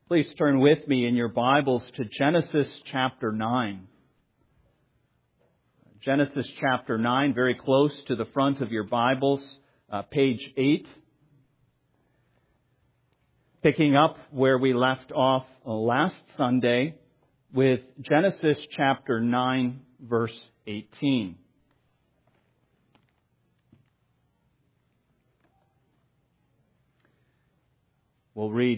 Please turn with me in your Bibles to Genesis chapter 9. Genesis chapter 9, very close to the front of your Bibles, page 8. Picking up where we left off last Sunday with Genesis chapter 9, verse 18. We'll read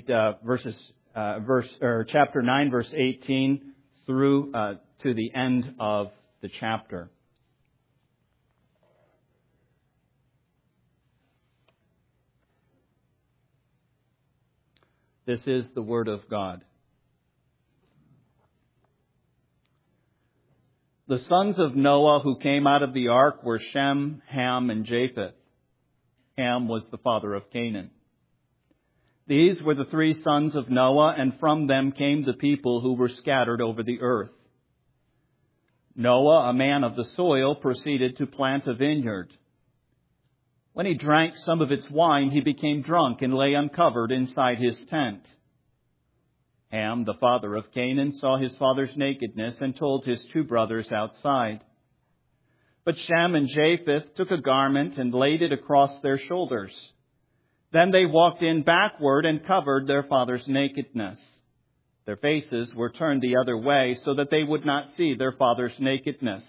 chapter 9, verse 18 through to the end of the chapter. This is the Word of God. The sons of Noah who came out of the ark were Shem, Ham, and Japheth. Ham was the father of Canaan. These were the three sons of Noah, and from them came the people who were scattered over the earth. Noah, a man of the soil, proceeded to plant a vineyard. When he drank some of its wine, he became drunk and lay uncovered inside his tent. Ham, the father of Canaan, saw his father's nakedness and told his two brothers outside. But Shem and Japheth took a garment and laid it across their shoulders. Then they walked in backward and covered their father's nakedness. Their faces were turned the other way so that they would not see their father's nakedness.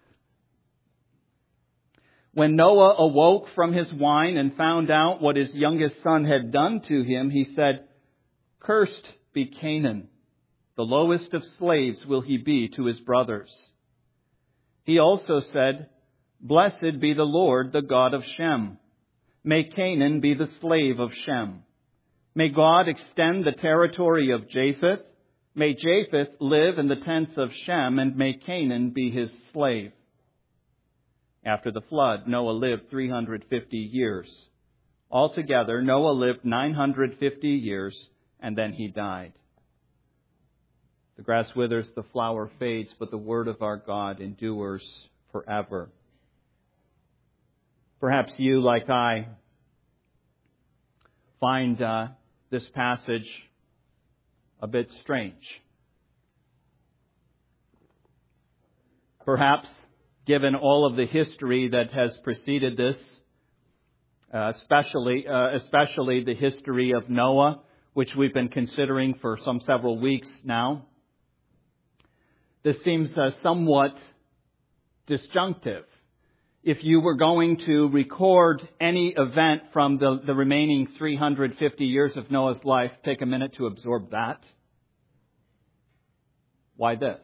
When Noah awoke from his wine and found out what his youngest son had done to him, he said, "Cursed be Canaan. The lowest of slaves will he be to his brothers." He also said, "Blessed be the Lord, the God of Shem. May Canaan be the slave of Shem. May God extend the territory of Japheth. May Japheth live in the tents of Shem, and may Canaan be his slave." After the flood, Noah lived 350 years. Altogether, Noah lived 950 years, and then he died. The grass withers, the flower fades, but the word of our God endures forever. Perhaps you, like I, find this passage a bit strange. Perhaps, given all of the history that has preceded this, especially the history of Noah, which we've been considering for some several weeks now, this seems somewhat disjunctive. If you were going to record any event from the remaining 350 years of Noah's life, take a minute to absorb that. Why this?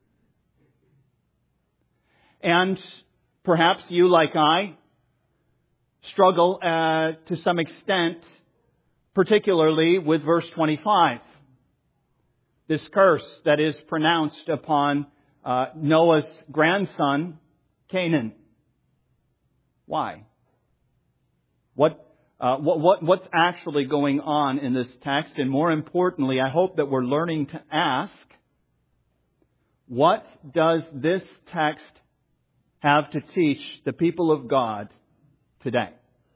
And perhaps you, like I, struggle to some extent, particularly with verse 25. This curse that is pronounced upon Noah's grandson, Canaan. Why? What's actually going on in this text? And more importantly, I hope that we're learning to ask, what does this text have to teach the people of God today?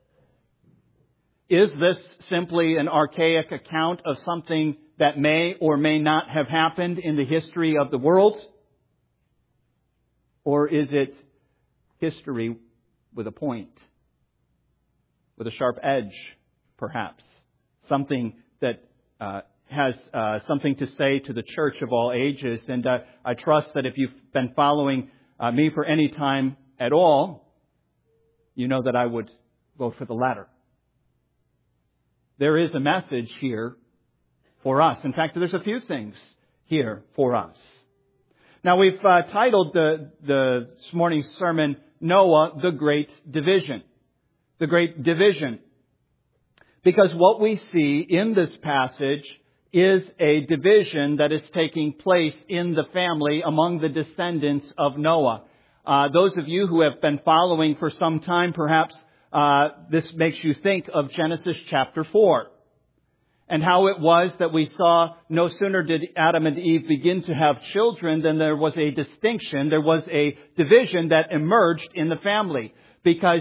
Is this simply an archaic account of something that may or may not have happened in the history of the world? Or is it history with a point, with a sharp edge, perhaps? Something that has something to say to the church of all ages. And I trust that if you've been following me for any time at all, you know that I would vote for the latter. There is a message here for us. In fact, there's a few things here for us. Now, we've titled this morning's sermon, Noah, the Great Division. The Great Division. Because what we see in this passage is a division that is taking place in the family among the descendants of Noah. Those of you who have been following for some time, perhaps this makes you think of Genesis chapter 4. And how it was that we saw no sooner did Adam and Eve begin to have children than there was a distinction, there was a division that emerged in the family. Because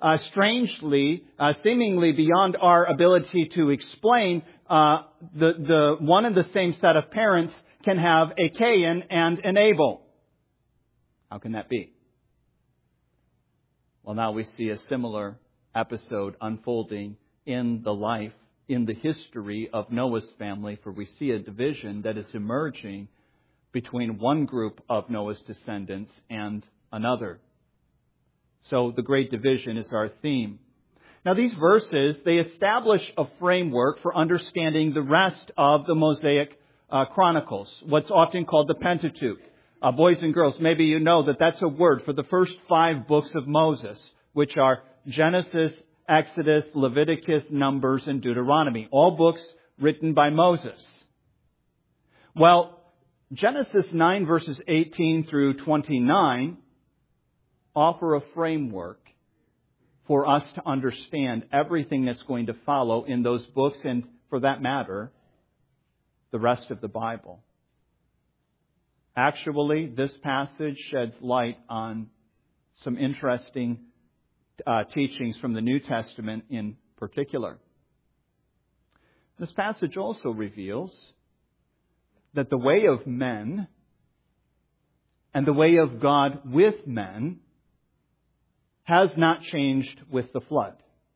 strangely, seemingly beyond our ability to explain, the one and the same set of parents can have a Cain and an Abel. How can that be? Well, now we see a similar episode unfolding in the history of Noah's family, for we see a division that is emerging between one group of Noah's descendants and another. So the great division is our theme. Now these verses, they establish a framework for understanding the rest of the Mosaic Chronicles, what's often called the Pentateuch. Boys and girls, maybe you know that that's a word for the first 5 books of Moses, which are Genesis, Exodus, Leviticus, Numbers, and Deuteronomy. All books written by Moses. Well, Genesis 9 verses 18 through 29 offer a framework for us to understand everything that's going to follow in those books, and for that matter, the rest of the Bible. Actually, this passage sheds light on some interesting teachings from the New Testament in particular. This passage also reveals that the way of men and the way of God with men has not changed with the flood.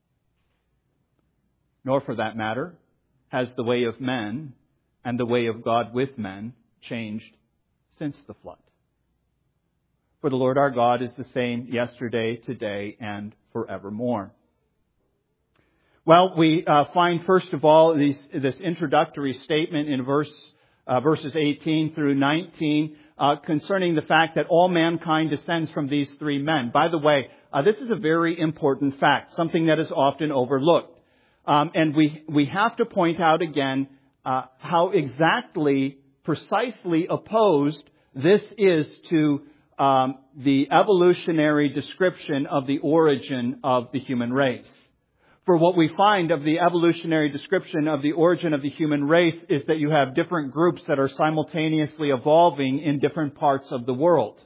Nor, for that matter, has the way of men and the way of God with men changed since the flood. For the Lord our God is the same yesterday, today, and forevermore. Well, we find first of all this introductory statement in verses 18 through 19 concerning the fact that all mankind descends from these 3 men. By the way, this is a very important fact, something that is often overlooked. And we have to point out again how exactly, precisely opposed this is to the evolutionary description of the origin of the human race. For what we find of the evolutionary description of the origin of the human race is that you have different groups that are simultaneously evolving in different parts of the world.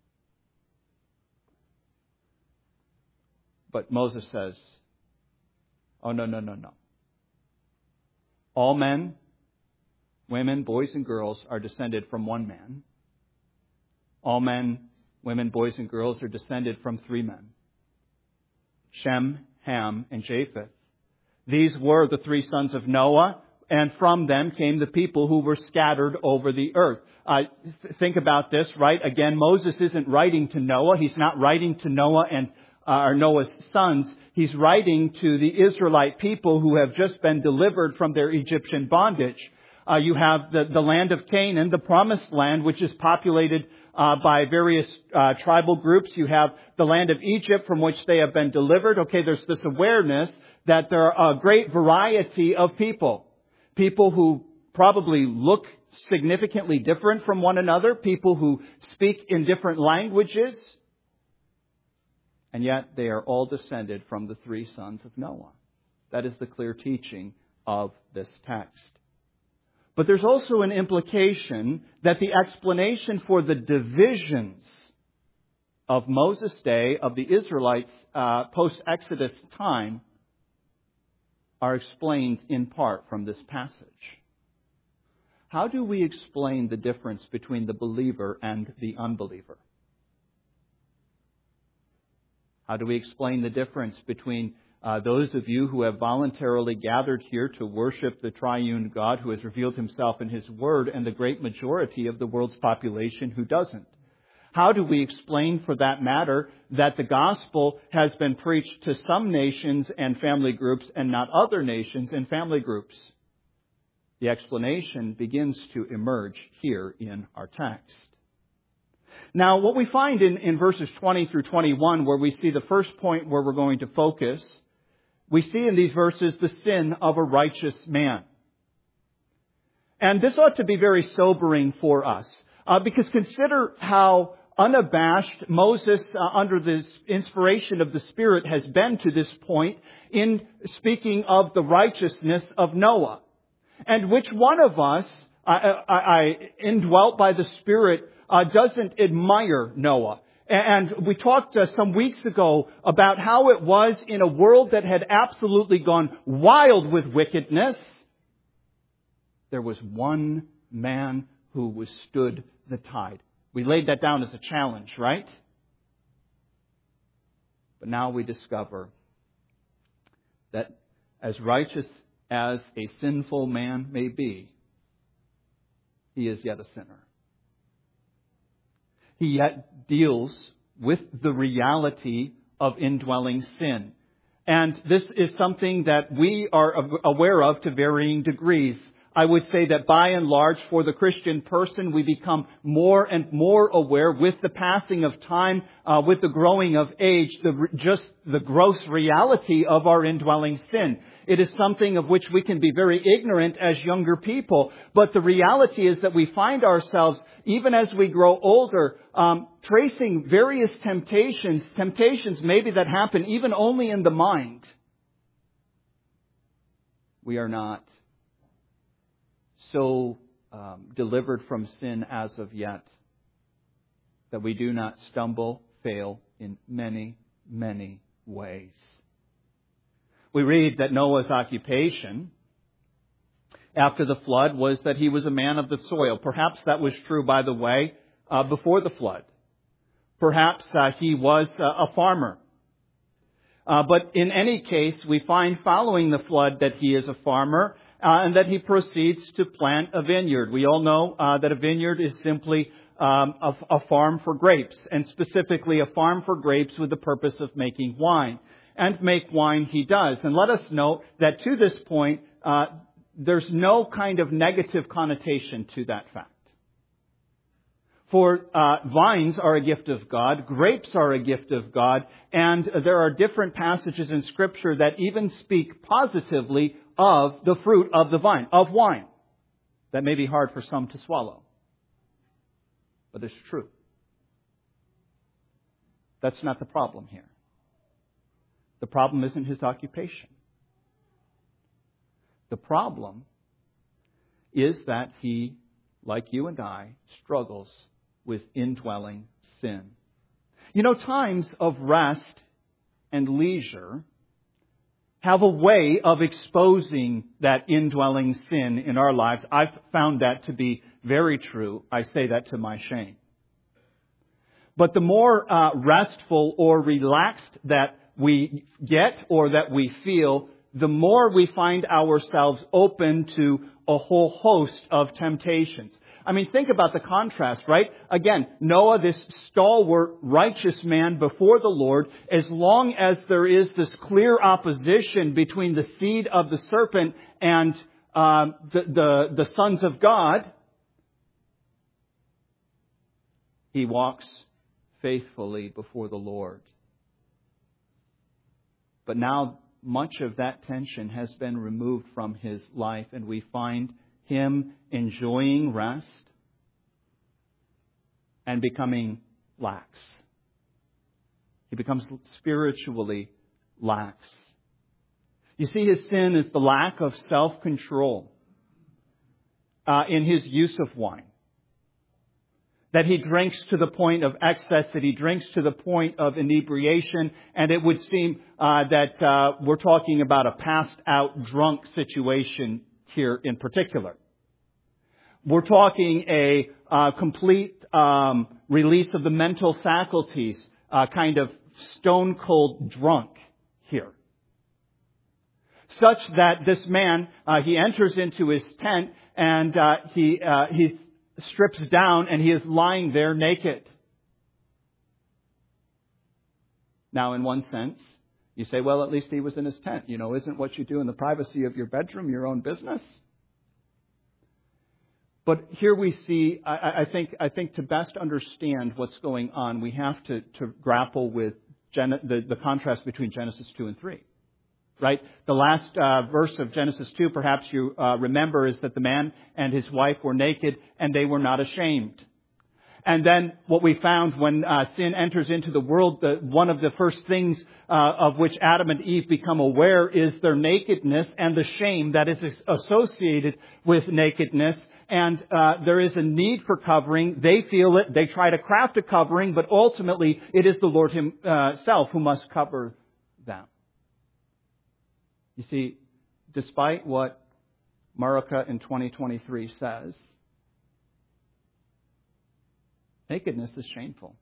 But Moses says, oh, no. All men, women, boys, and girls are descended from one man. All men, women, boys, and girls are descended from 3 men. Shem, Ham, and Japheth. These were the 3 sons of Noah, and from them came the people who were scattered over the earth. Think about this, right? Again, Moses isn't writing to Noah. He's not writing to Noah and Noah's sons. He's writing to the Israelite people who have just been delivered from their Egyptian bondage. You have the land of Canaan, the promised land, which is populated by various tribal groups. You have the land of Egypt from which they have been delivered. Okay, there's this awareness that there are a great variety of people. People who probably look significantly different from one another. People who speak in different languages. And yet they are all descended from the 3 sons of Noah. That is the clear teaching of this text. But there's also an implication that the explanation for the divisions of Moses' day, of the Israelites post-Exodus time, are explained in part from this passage. How do we explain the difference between the believer and the unbeliever? How do we explain the difference between those of you who have voluntarily gathered here to worship the triune God who has revealed Himself in His Word, and the great majority of the world's population who doesn't? How do we explain, for that matter, that the gospel has been preached to some nations and family groups and not other nations and family groups? The explanation begins to emerge here in our text. Now, what we find in verses 20 through 21, where we see the first point where we're going to focus, we see in these verses the sin of a righteous man. And this ought to be very sobering for us, because consider how unabashed Moses, under the inspiration of the Spirit, has been to this point in speaking of the righteousness of Noah. And which one of us, indwelt by the Spirit, doesn't admire Noah And we talked some weeks ago about how it was in a world that had absolutely gone wild with wickedness. There was one man who withstood the tide. We laid that down as a challenge, right? But now we discover that as righteous as a sinful man may be, he is yet a sinner. He yet deals with the reality of indwelling sin. And this is something that we are aware of to varying degrees. I would say that by and large, for the Christian person, we become more and more aware with the passing of time, with the growing of age, just the gross reality of our indwelling sin. It is something of which we can be very ignorant as younger people. But the reality is that we find ourselves, even as we grow older, tracing various temptations maybe that happen even only in the mind. We are not so delivered from sin as of yet that we do not stumble, fail in many, many ways. We read that Noah's occupation after the flood was that he was a man of the soil. Perhaps that was true, by the way, before the flood. Perhaps he was a farmer. But in any case, we find following the flood that he is a farmer and that he proceeds to plant a vineyard. We all know that a vineyard is simply a farm for grapes, and specifically a farm for grapes with the purpose of making wine. And make wine he does. And let us note that to this point, there's no kind of negative connotation to that fact. For vines are a gift of God, grapes are a gift of God, and there are different passages in Scripture that even speak positively of the fruit of the vine, of wine. That may be hard for some to swallow, but it's true. That's not the problem here. The problem isn't his occupation. The problem is that he, like you and I, struggles with indwelling sin. You know, times of rest and leisure have a way of exposing that indwelling sin in our lives. I've found that to be very true. I say that to my shame. But the more restful or relaxed that we get or that we feel, the more we find ourselves open to a whole host of temptations. I mean, think about the contrast, right? Again, Noah, this stalwart, righteous man before the Lord, as long as there is this clear opposition between the seed of the serpent and the sons of God, he walks faithfully before the Lord. But now much of that tension has been removed from his life, and we find him enjoying rest and becoming lax. He becomes spiritually lax. You see, his sin is the lack of self-control in his use of wine. That he drinks to the point of excess, that he drinks to the point of inebriation, and it would seem that we're talking about a passed-out drunk situation here in particular. We're talking a complete release of the mental faculties, kind of stone-cold drunk here. Such that this man, he enters into his tent and he strips down and he is lying there naked. Now, in one sense, you say, well, at least he was in his tent. You know, isn't what you do in the privacy of your bedroom your own business? But here we see, I think to best understand what's going on, we have to grapple with the contrast between Genesis 2 and 3. Right? The last verse of Genesis 2, perhaps you remember, is that the man and his wife were naked and they were not ashamed. And then what we found when sin enters into the world, one of the first things of which Adam and Eve become aware is their nakedness and the shame that is associated with nakedness. And there is a need for covering. They feel it. They try to craft a covering, but ultimately it is the Lord Himself who must cover them. You see, despite what Marika in 2023 says, nakedness is shameful.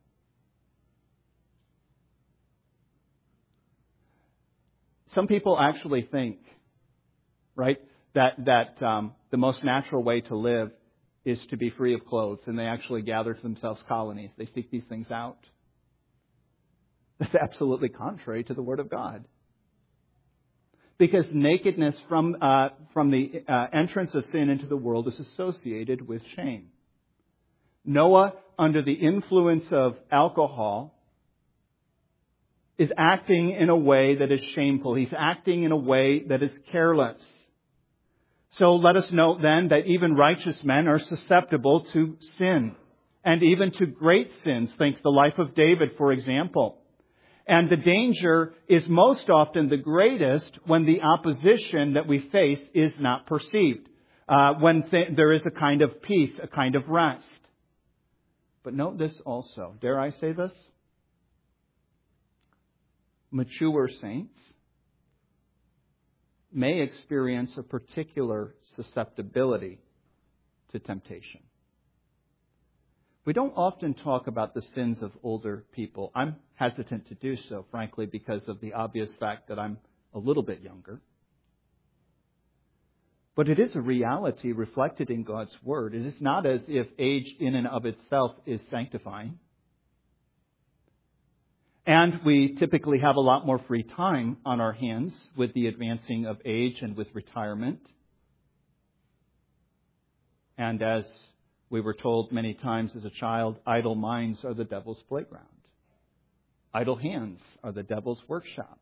Some people actually think, right, that the most natural way to live is to be free of clothes, and they actually gather to themselves colonies. They seek these things out. That's absolutely contrary to the Word of God. Because nakedness from the entrance of sin into the world is associated with shame. Noah, under the influence of alcohol, is acting in a way that is shameful. He's acting in a way that is careless. So let us note then that even righteous men are susceptible to sin, and even to great sins. Think the life of David, for example. And the danger is most often the greatest when the opposition that we face is not perceived. When there is a kind of peace, a kind of rest. But note this also. Dare I say this? Mature saints may experience a particular susceptibility to temptation. We don't often talk about the sins of older people. I'm hesitant to do so, frankly, because of the obvious fact that I'm a little bit younger. But it is a reality reflected in God's Word. It is not as if age in and of itself is sanctifying. And we typically have a lot more free time on our hands with the advancing of age and with retirement. And as we were told many times as a child, idle minds are the devil's playground. Idle hands are the devil's workshop.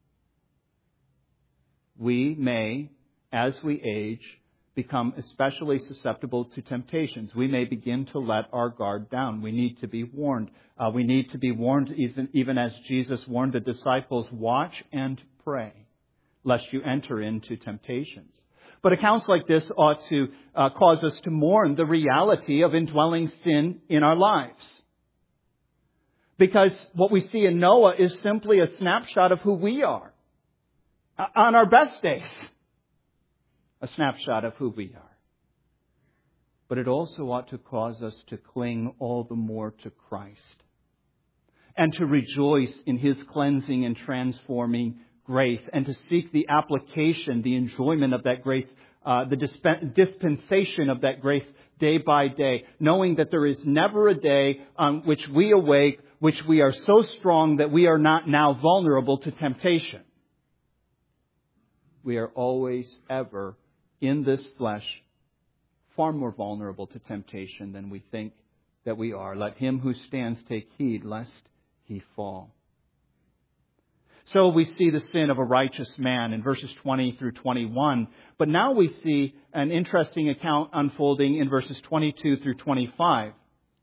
We may, as we age, become especially susceptible to temptations. We may begin to let our guard down. We need to be warned. We need to be warned even as Jesus warned the disciples, watch and pray, lest you enter into temptations. But accounts like this ought to cause us to mourn the reality of indwelling sin in our lives. Because what we see in Noah is simply a snapshot of who we are. On our best days, a snapshot of who we are. But it also ought to cause us to cling all the more to Christ. And to rejoice in His cleansing and transforming grace, and to seek the application, the enjoyment of that grace, the dispensation of that grace day by day, knowing that there is never a day on which we awake, which we are so strong that we are not now vulnerable to temptation. We are always, ever, in this flesh, far more vulnerable to temptation than we think that we are. Let him who stands take heed lest he fall. So we see the sin of a righteous man in verses 20 through 21. But now we see an interesting account unfolding in verses 22 through 25.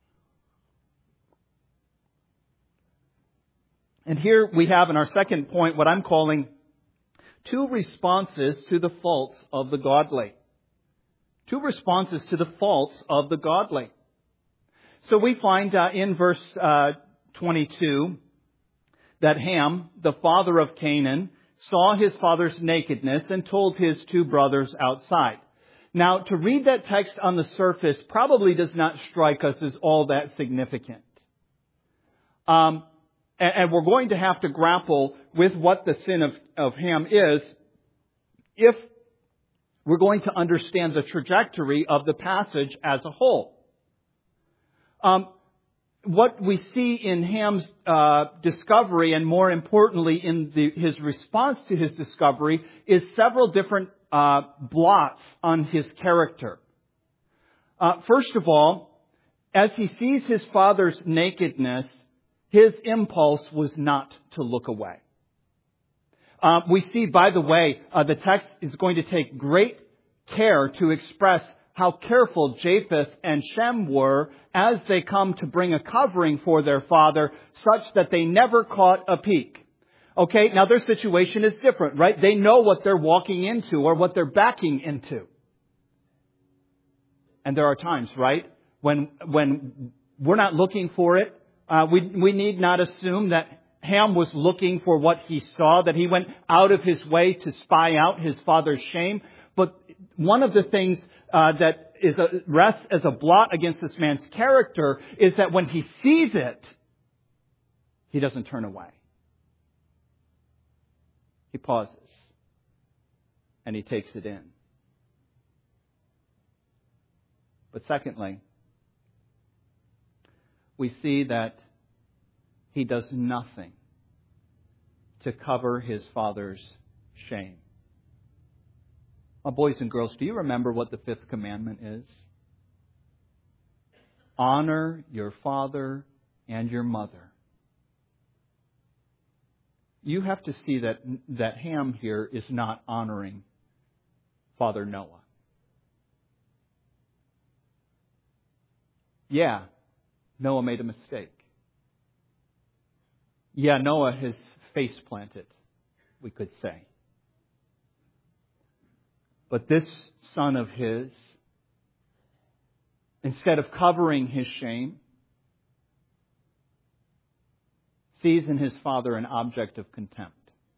And here we have in our second point what I'm calling two responses to the faults of the godly. Two responses to the faults of the godly. So we find in verse 22 that Ham, the father of Canaan, saw his father's nakedness and told his two brothers outside. Now, to read that text on the surface probably does not strike us as all that significant. And we're going to have to grapple with what the sin of Ham is if we're going to understand the trajectory of the passage as a whole. What we see in Ham's discovery, and more importantly in his response to his discovery, is several different blots on his character. First of all, as he sees his father's nakedness, his impulse was not to look away. We see, by the way, the text is going to take great care to express how careful Japheth and Shem were as they come to bring a covering for their father, such that they never caught a peek. Okay, now their situation is different, right? They know what they're walking into or what they're backing into. And there are times, right, when we're not looking for it. We need not assume that Ham was looking for what he saw, that he went out of his way to spy out his father's shame. But one of the things that rests as a blot against this man's character is that when he sees it, he doesn't turn away. He pauses and he takes it in. But secondly, we see that he does nothing to cover his father's shame. Boys and girls, do you remember what the fifth commandment is? Honor your father and your mother. You have to see that Ham here is not honoring Father Noah. Yeah, Noah made a mistake. Yeah, Noah has face planted, we could say. But this son of his, instead of covering his shame, sees in his father an object of contempt.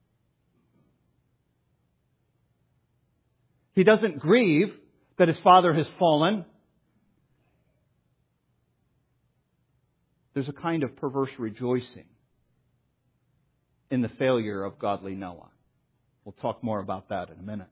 He doesn't grieve that his father has fallen. There's a kind of perverse rejoicing in the failure of godly Noah. We'll talk more about that in a minute.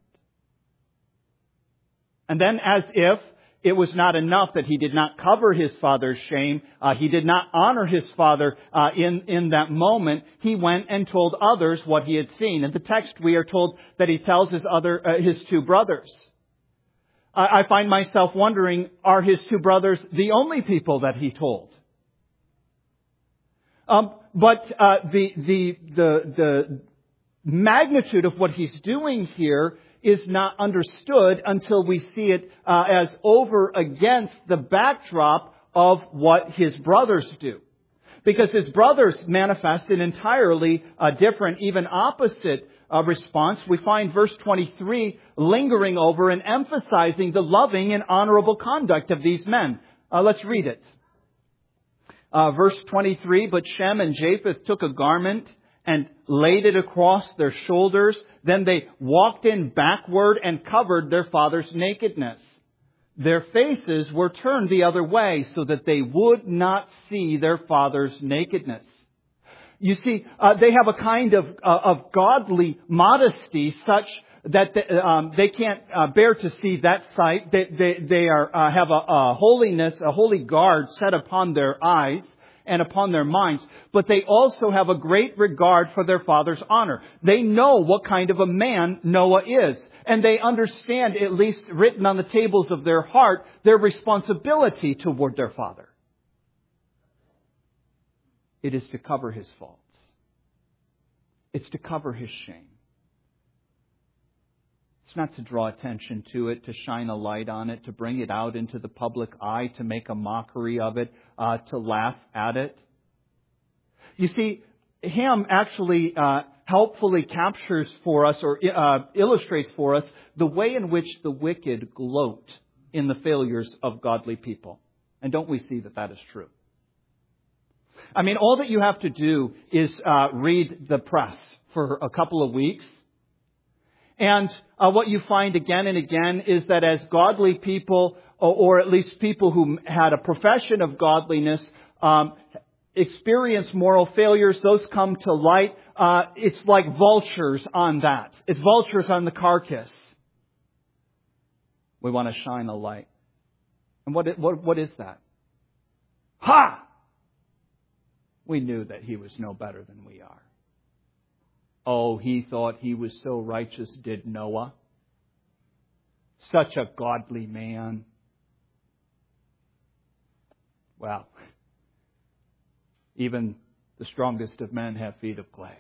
And then, as if it was not enough that he did not cover his father's shame, he did not honor his father in that moment, he went and told others what he had seen. In the text, we are told that he tells his two brothers. I find myself wondering, are his two brothers the only people that he told? But the magnitude of what he's doing here is not understood until we see it as over against the backdrop of what his brothers do. Because his brothers manifest an entirely different, even opposite response. We find verse 23 lingering over and emphasizing the loving and honorable conduct of these men. Let's read it. Verse 23, but Shem and Japheth took a garment and laid it across their shoulders. Then they walked in backward and covered their father's nakedness. Their faces were turned the other way so that they would not see their father's nakedness. You see, they have a kind of godly modesty such that they can't bear to see that sight. They have a holiness, a holy guard set upon their eyes and upon their minds, but they also have a great regard for their father's honor. They know what kind of a man Noah is, and they understand, at least written on the tables of their heart, their responsibility toward their father. It is to cover his faults. It's to cover his shame. It's not to draw attention to it, to shine a light on it, to bring it out into the public eye, to make a mockery of it, to laugh at it. You see, Ham actually helpfully captures for us or illustrates for us the way in which the wicked gloat in the failures of godly people. And don't we see that that is true? I mean, all that you have to do is read the press for a couple of weeks. And what you find again and again is that as godly people, or at least people who had a profession of godliness, experience moral failures, those come to light. It's like vultures on that. It's vultures on the carcass. We want to shine a light. And what is that? Ha! We knew that he was no better than we are. Oh, he thought he was so righteous, did Noah. Such a godly man. Well, even the strongest of men have feet of clay.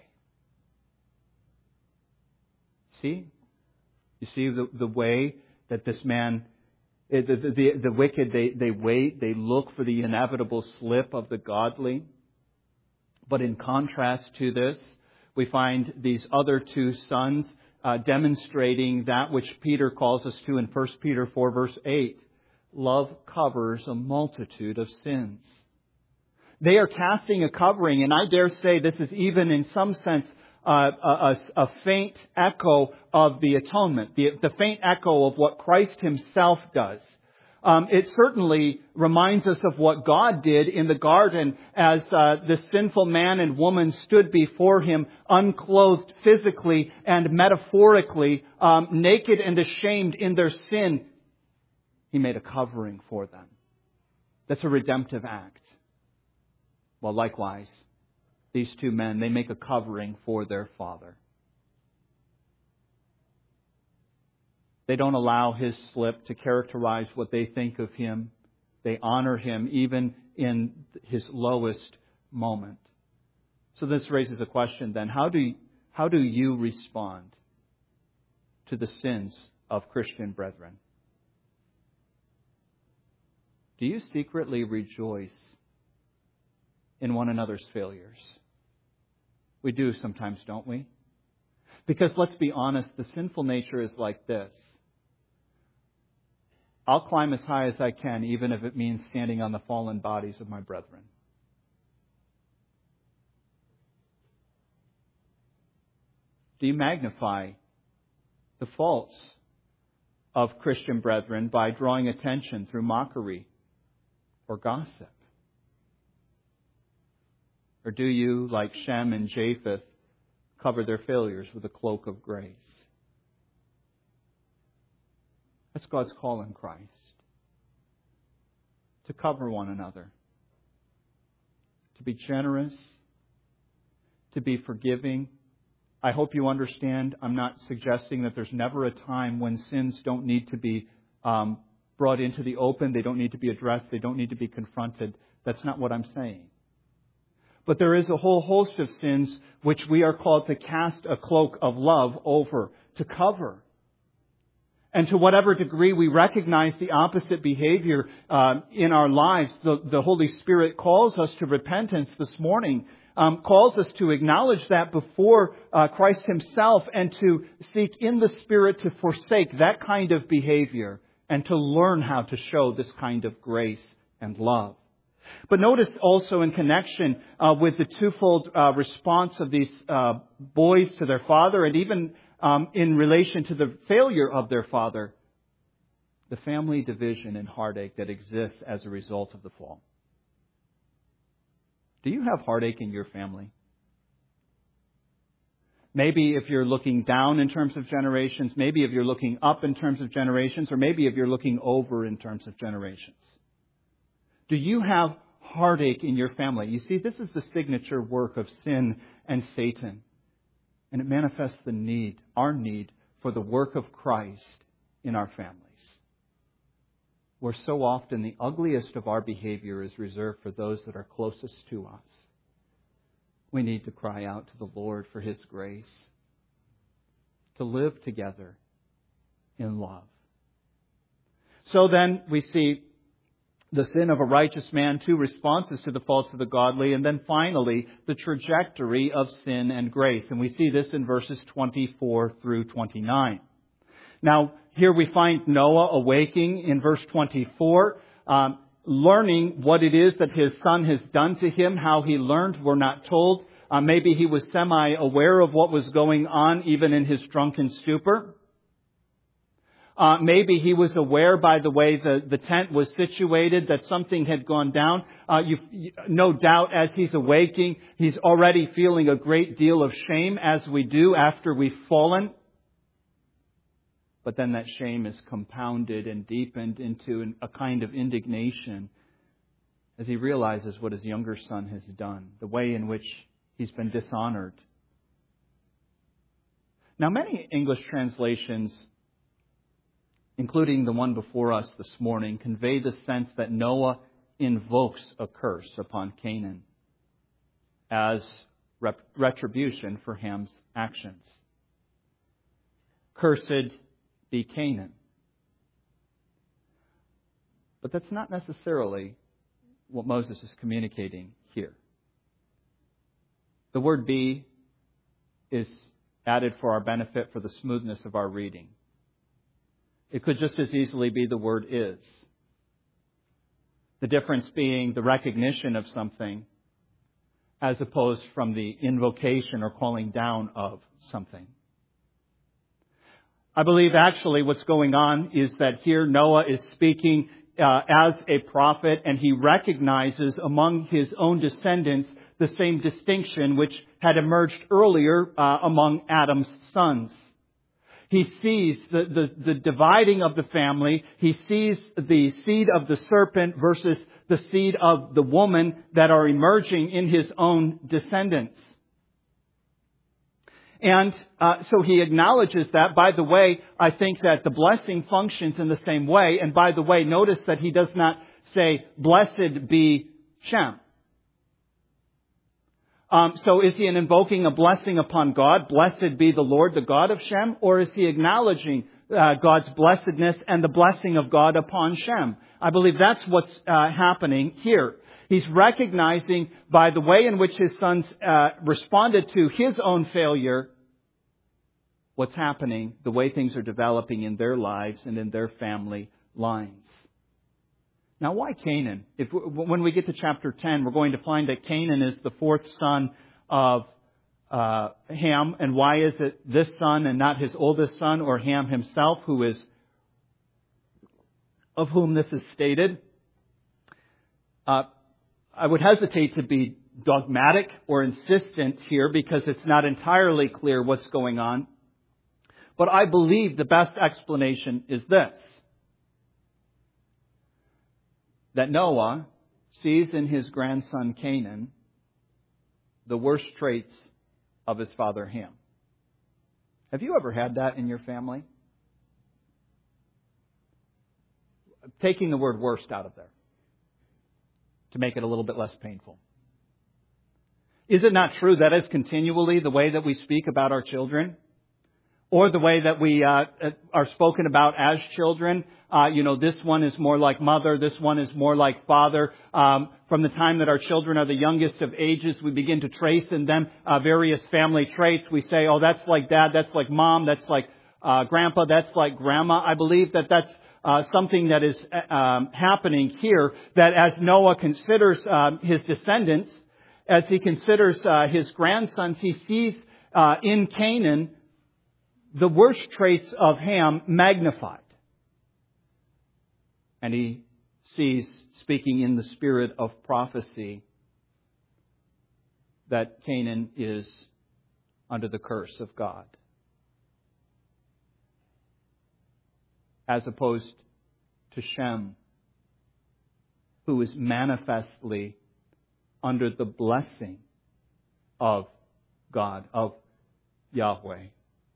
See? You see the way that this man The wicked, they wait, they look for the inevitable slip of the godly. But in contrast to this, we find these other two sons demonstrating that which Peter calls us to in 1 Peter 4, verse 8. Love covers a multitude of sins. They are casting a covering, and I dare say this is even in some sense a faint echo of the atonement, the faint echo of what Christ Himself does. It certainly reminds us of what God did in the garden as the sinful man and woman stood before Him, unclothed physically and metaphorically, naked and ashamed in their sin. He made a covering for them. That's a redemptive act. Well, likewise, these two men, they make a covering for their Father. They don't allow His slip to characterize what they think of Him. They honor Him even in His lowest moment. So this raises a question then. How do you respond to the sins of Christian brethren? Do you secretly rejoice in one another's failures? We do sometimes, don't we? Because let's be honest, the sinful nature is like this. I'll climb as high as I can, even if it means standing on the fallen bodies of my brethren. Do you magnify the faults of Christian brethren by drawing attention through mockery or gossip? Or do you, like Shem and Japheth, cover their failures with a cloak of grace? That's God's call in Christ. To cover one another. To be generous. To be forgiving. I hope you understand, I'm not suggesting that there's never a time when sins don't need to be brought into the open. They don't need to be addressed. They don't need to be confronted. That's not what I'm saying. But there is a whole host of sins which we are called to cast a cloak of love over, to cover. And to whatever degree we recognize the opposite behavior in our lives, the Holy Spirit calls us to repentance this morning, calls us to acknowledge that before Christ Himself and to seek in the Spirit to forsake that kind of behavior and to learn how to show this kind of grace and love. But notice also in connection with the twofold response of these boys to their father, and even in relation to the failure of their father, the family division and heartache that exists as a result of the fall. Do you have heartache in your family? Maybe if you're looking down in terms of generations, maybe if you're looking up in terms of generations, or maybe if you're looking over in terms of generations. Do you have heartache in your family? You see, this is the signature work of sin and Satan. And it manifests the need, our need, for the work of Christ in our families. Where so often the ugliest of our behavior is reserved for those that are closest to us. We need to cry out to the Lord for His grace. To live together in love. So then we see the sin of a righteous man, two responses to the faults of the godly, and then finally, the trajectory of sin and grace. And we see this in verses 24 through 29. Now, here we find Noah awaking in verse 24, learning what it is that his son has done to him. How he learned, we're not told. Maybe he was semi-aware of what was going on, even in his drunken stupor. Maybe he was aware by the way the tent was situated that something had gone down. No doubt as he's awaking, he's already feeling a great deal of shame, as we do after we've fallen. But then that shame is compounded and deepened into a kind of indignation as he realizes what his younger son has done, the way in which he's been dishonored. Now, many English translations, including the one before us this morning, convey the sense that Noah invokes a curse upon Canaan as retribution for Ham's actions. Cursed be Canaan. But that's not necessarily what Moses is communicating here. The word be is added for our benefit for the smoothness of our reading. It could just as easily be the word is. The difference being the recognition of something as opposed from the invocation or calling down of something. I believe actually what's going on is that here Noah is speaking as a prophet, and he recognizes among his own descendants the same distinction which had emerged earlier among Adam's sons. He sees the dividing of the family. He sees the seed of the serpent versus the seed of the woman that are emerging in his own descendants. And so he acknowledges that. By the way, I think that the blessing functions in the same way. And by the way, notice that he does not say, blessed be Shem. So is he invoking a blessing upon God? Blessed be the Lord, the God of Shem? Or is he acknowledging God's blessedness and the blessing of God upon Shem? I believe that's what's happening here. He's recognizing by the way in which his sons responded to his own failure, what's happening, the way things are developing in their lives and in their family lines. Now, why Canaan? When we get to chapter 10, we're going to find that Canaan is the fourth son of Ham. And why is it this son and not his oldest son or Ham himself, of whom this is stated? I would hesitate to be dogmatic or insistent here because it's not entirely clear what's going on. But I believe the best explanation is this: that Noah sees in his grandson Canaan the worst traits of his father Ham. Have you ever had that in your family? Taking the word worst out of there to make it a little bit less painful. Is it not true that is continually the way that we speak about our children? Or the way that we are spoken about as children? This one is more like mother, this one is more like father. From the time that our children are the youngest of ages, we begin to trace in them various family traits. We say, oh, that's like dad, that's like mom, that's like grandpa, that's like grandma. I believe that that's something that is happening here, that as Noah considers his descendants, as he considers his grandsons, he sees in Canaan the worst traits of Ham magnified. And he sees, speaking in the spirit of prophecy, that Canaan is under the curse of God, as opposed to Shem, who is manifestly under the blessing of God, of Yahweh.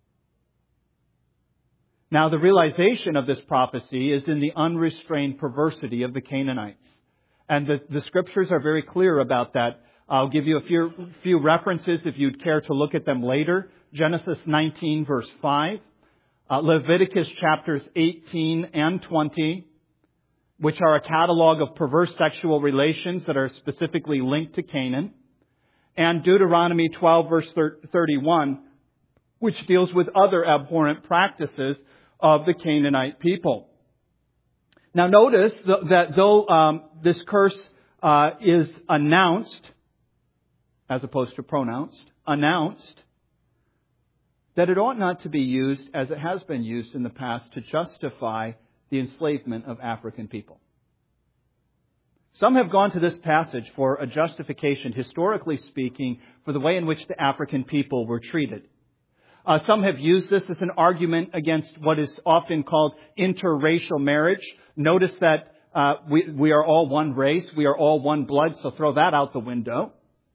Now, the realization of this prophecy is in the unrestrained perversity of the Canaanites. And the scriptures are very clear about that. I'll give you a few references if you'd care to look at them later. Genesis 19, verse 5. Leviticus chapters 18 and 20, which are a catalog of perverse sexual relations that are specifically linked to Canaan. And Deuteronomy 12, verse 31, which deals with other abhorrent practices of the Canaanite people. Now notice that though this curse is announced, as opposed to pronounced, announced, that it ought not to be used as it has been used in the past to justify the enslavement of African people. Some have gone to this passage for a justification, historically speaking, for the way in which the African people were treated. Some have used this as an argument against what is often called interracial marriage. Notice that we are all one race, we are all one blood, so throw that out the window.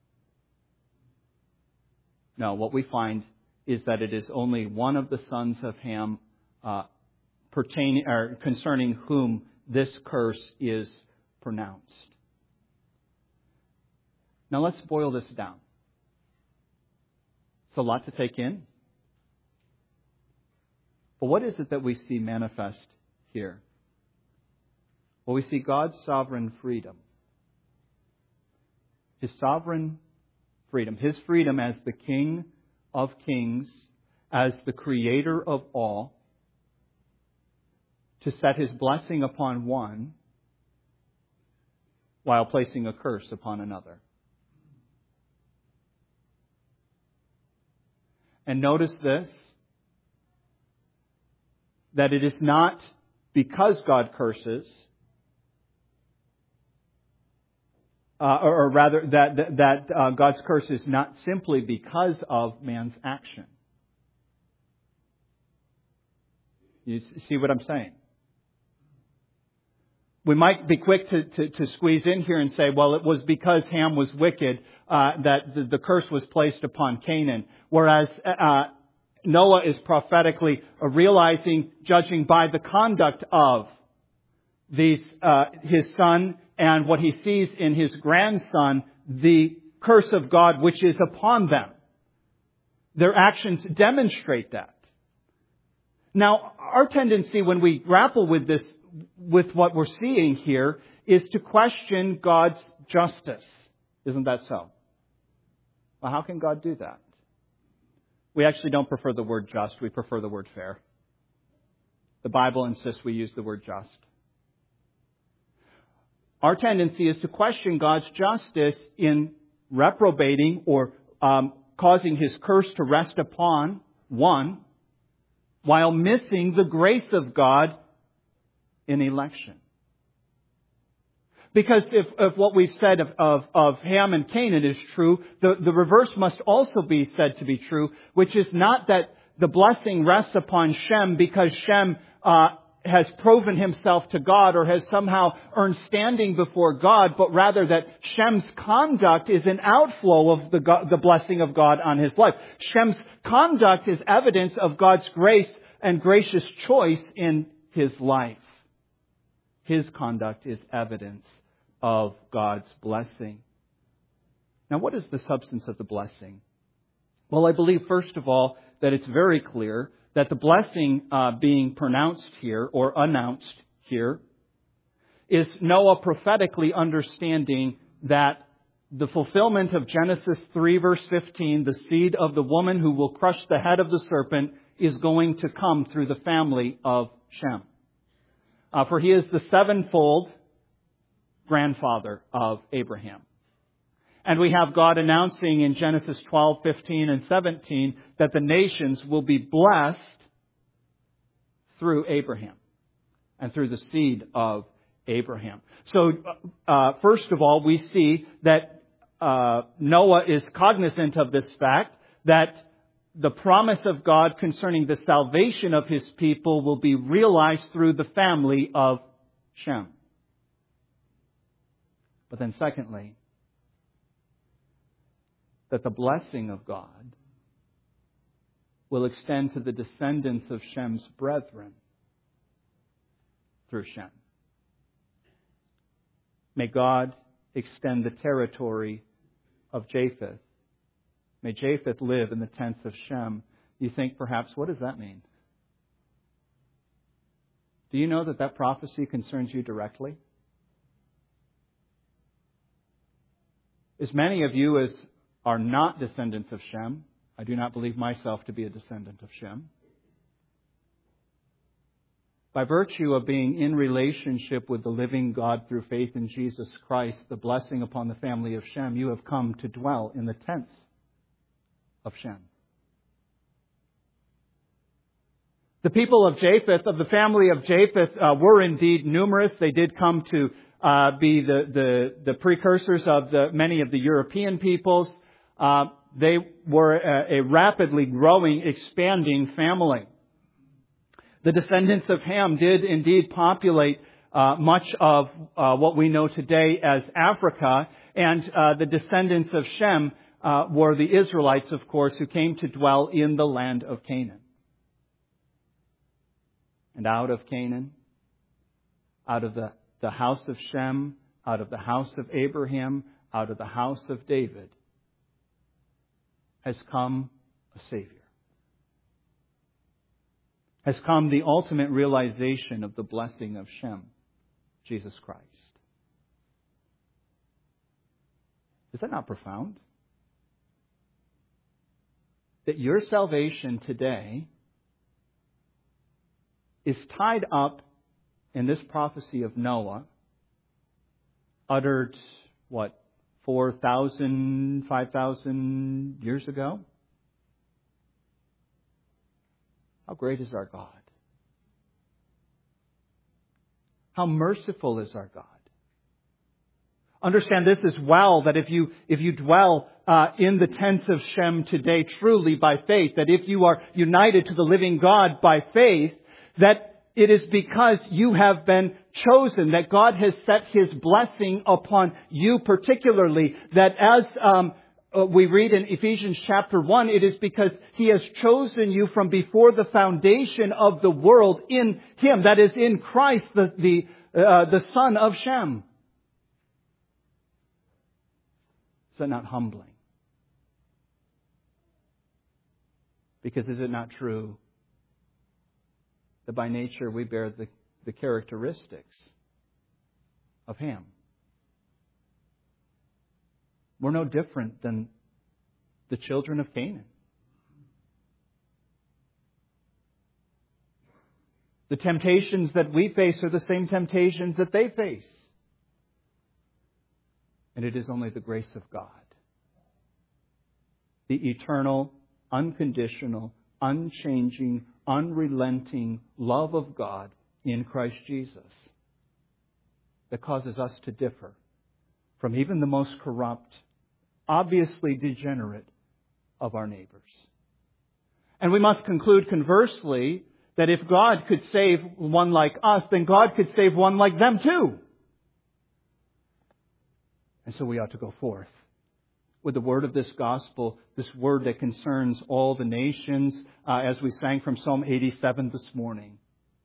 No, what we find is that it is only one of the sons of Ham concerning whom this curse is pronounced. Now let's boil this down. It's a lot to take in. But what is it that we see manifest here? Well, we see God's sovereign freedom. His sovereign freedom. His freedom as the King of kings, as the creator of all, to set His blessing upon one while placing a curse upon another. And notice this, that it is not because God curses, or rather that God's curse is not simply because of man's action. You see what I'm saying? We might be quick to squeeze in here and say, well, it was because Ham was wicked that the curse was placed upon Canaan. Whereas Noah is prophetically realizing, judging by the conduct of his son and what he sees in his grandson, the curse of God which is upon them. Their actions demonstrate that. Now, our tendency when we grapple with this, with what we're seeing here, is to question God's justice. Isn't that so? Well, how can God do that? We actually don't prefer the word just. We prefer the word fair. The Bible insists we use the word just. Our tendency is to question God's justice in reprobating or causing His curse to rest upon one, while missing the grace of God in election. Because if what we've said of Ham and Canaan is true, the reverse must also be said to be true, which is not that the blessing rests upon Shem because Shem has proven himself to God or has somehow earned standing before God, but rather that Shem's conduct is an outflow of the blessing of God on his life. Shem's conduct is evidence of God's grace and gracious choice in his life. His conduct is evidence of God's blessing. Now, what is the substance of the blessing? Well, I believe, first of all, that it's very clear that the blessing being pronounced here or announced here is Noah prophetically understanding that the fulfillment of Genesis 3 verse 15, the seed of the woman who will crush the head of the serpent, is going to come through the family of Shem. For he is the sevenfold grandfather of Abraham. And we have God announcing in Genesis 12, 15, and 17 that the nations will be blessed through Abraham and through the seed of Abraham. So, first of all, we see that Noah is cognizant of this fact, that the promise of God concerning the salvation of His people will be realized through the family of Shem. But then secondly, that the blessing of God will extend to the descendants of Shem's brethren through Shem. May God extend the territory of Japheth. May Japheth live in the tents of Shem. You think perhaps, what does that mean? Do you know that prophecy concerns you directly? As many of you as are not descendants of Shem, I do not believe myself to be a descendant of Shem. By virtue of being in relationship with the living God through faith in Jesus Christ, the blessing upon the family of Shem, you have come to dwell in the tents of Shem. The people of Japheth, of the family of Japheth, were indeed numerous. They did come to be the precursors of many of the European peoples. They were a rapidly growing, expanding family. The descendants of Ham did indeed populate much of what we know today as Africa, and the descendants of Shem were the Israelites, of course, who came to dwell in the land of Canaan. And out of Canaan, out of the house of Shem, out of the house of Abraham, out of the house of David, has come a Savior. Has come the ultimate realization of the blessing of Shem. Jesus Christ. Is that not profound? That your salvation today is tied up in this prophecy of Noah, uttered, 4,000, 5,000 years ago? How great is our God? How merciful is our God? Understand this as well, that if you dwell in the tents of Shem today truly by faith, that if you are united to the living God by faith, that it is because you have been chosen, that God has set His blessing upon you particularly, that as we read in Ephesians chapter 1, it is because He has chosen you from before the foundation of the world in Him, that is in Christ, the son of Shem. Is that not humbling? Because is it not true that by nature we bear the characteristics of Ham? We're no different than the children of Canaan. The temptations that we face are the same temptations that they face. And it is only the grace of God, the eternal, unconditional, unchanging, unrelenting love of God in Christ Jesus, that causes us to differ from even the most corrupt, obviously degenerate of our neighbors. And we must conclude conversely that if God could save one like us, then God could save one like them too. And so we ought to go forth with the word of this gospel, this word that concerns all the nations, as we sang from Psalm 87 this morning.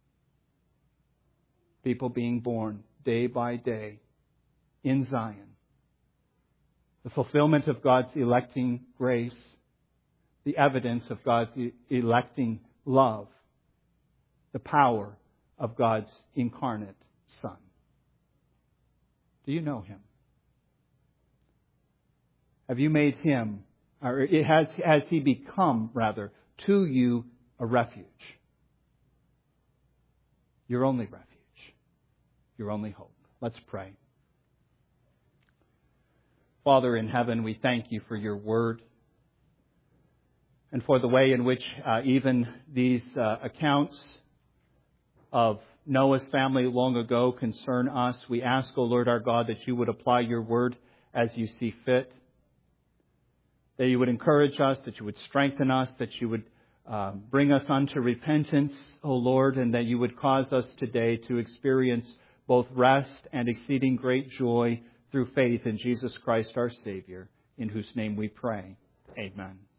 People being born day by day in Zion. The fulfillment of God's electing grace, the evidence of God's electing love, the power of God's incarnate Son. Do you know Him? Have you made Him, or has He become, rather, to you a refuge? Your only refuge. Your only hope. Let's pray. Father in heaven, we thank You for Your word and for the way in which even these accounts of Noah's family long ago concern us. We ask, O Lord our God, that You would apply Your word as You see fit. That You would encourage us, that You would strengthen us, that You would bring us unto repentance, O Lord, and that You would cause us today to experience both rest and exceeding great joy through faith in Jesus Christ our Savior, in whose name we pray. Amen.